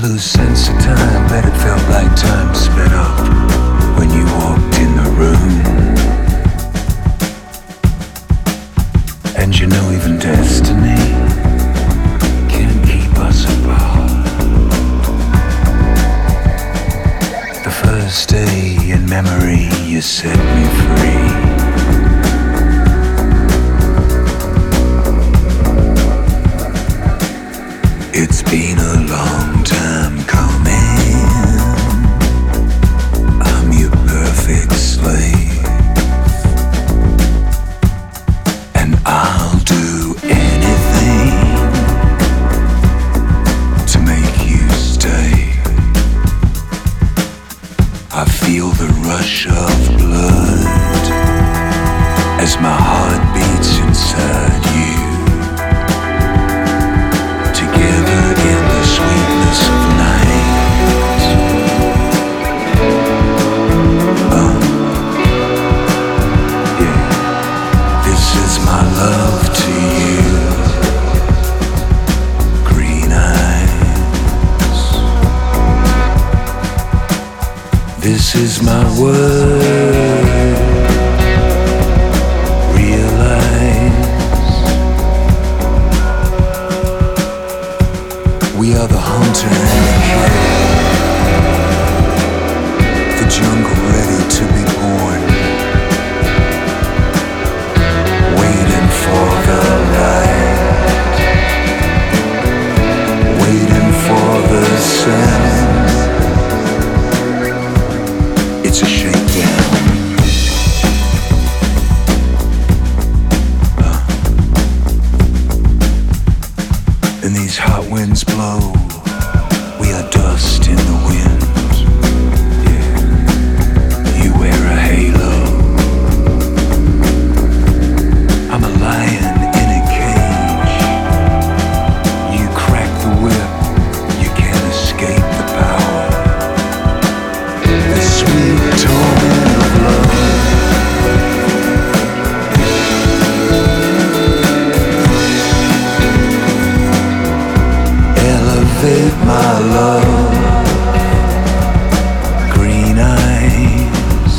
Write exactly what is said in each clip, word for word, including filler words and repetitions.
lose sense of time, but it felt like time sped up when you walked in the room. And you know even destiny can't keep us apart. The first day in memory you set me free. It's been a long time coming. I'm your perfect slave, and I'll do anything to make you stay. I feel the rush of blood as my heart beats inside you. Together in the sweetness of night. Oh, yeah. This is my love to you. Green eyes. This is my word. Realize we are the hunter and the killer, the jungle ready to be born, waiting for the light, waiting for the sound. It's a shakedown. And these hot winds blow. We are dust in the wind. Yeah. You wear a halo. I'm a lion in a cage. You crack the whip. You can't escape the power. The sweet torment of love. Elevate my love, green eyes.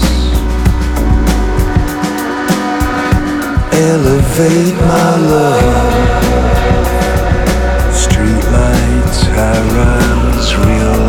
Elevate my love, street lights, high rise, real